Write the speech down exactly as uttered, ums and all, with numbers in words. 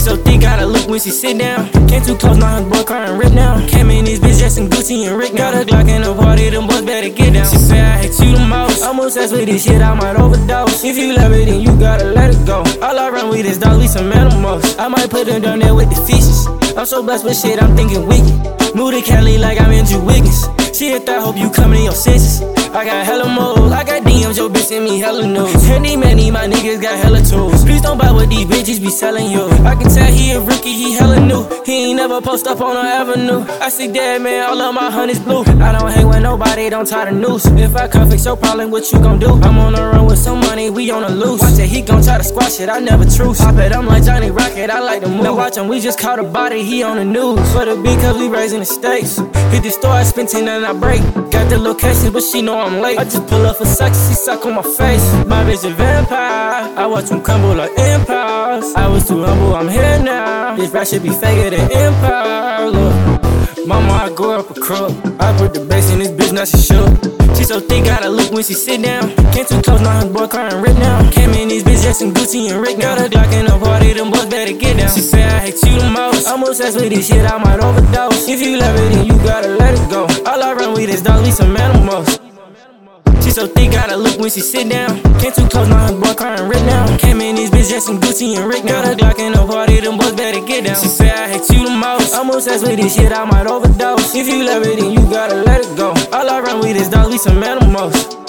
so thick, gotta look when she sit down. Came too close, now her boy crying rip now. Came in this bitch dressing Gucci and Rick now. Got a Glock in the party, them boys better get down. She say I hate you the most. I'm obsessed with this shit, I might overdose. If you love it, then you gotta let it go. All I run with is dogs, we some animals. I might put them down there with the fishes. I'm so blessed with shit, I'm thinking wicked. Move to Cali like I'm Andrew Wiggins. Shit, I hope you coming to your senses. I got hella moles, I got D Ms, your bitch send me hella news. Handy manny, my niggas got hella tools. Please don't buy what these bitches be selling you. I can tell he a rookie, he hella new. He ain't never post up on no avenue. I see dead man, all of my honeys blue. I don't hang with nobody, don't tie the noose. If I come fix your problem, what you gon' do? I'm on the run with some money, we on the loose. Watch it, he gon' try to squash it, I never truce. I bet I'm like Johnny Rocket, I like to move. Now watch him, we just caught a body, he on the news. For the beat, cause we raising the stakes. Hit the store, I spend ten and I break. Got the location, but she know I'm late. I just pull up for sex, she suck on my face. My bitch a vampire, I watch him crumble like empires. I was too humble, I'm here now. This rap should be faker than empire. Look, mama, I grew up a crook. I put the bass in this bitch, now she shook. She so thick, gotta look when she sit down. Came too close, now her boy crying rip now. Came in this bitch dressing Gucci and Rick now. Got a Glock in the party, them boys better get down. She say I hate you the most. I'm obsessed with this shit, I might overdose. If you love it, then you gotta let it go. All I run with is dogs, we some animals. She so thick, gotta look when she sit down. Came too close, now her boy crying rip now. Came in this bitch dressing Gucci and Rick now. Got a Glock in the party, them boys better get down. She say I hate you the most. I'm obsessed with this shit, I might overdose. If you love it, then you gotta let it go. All I run with is dogs, we some animals.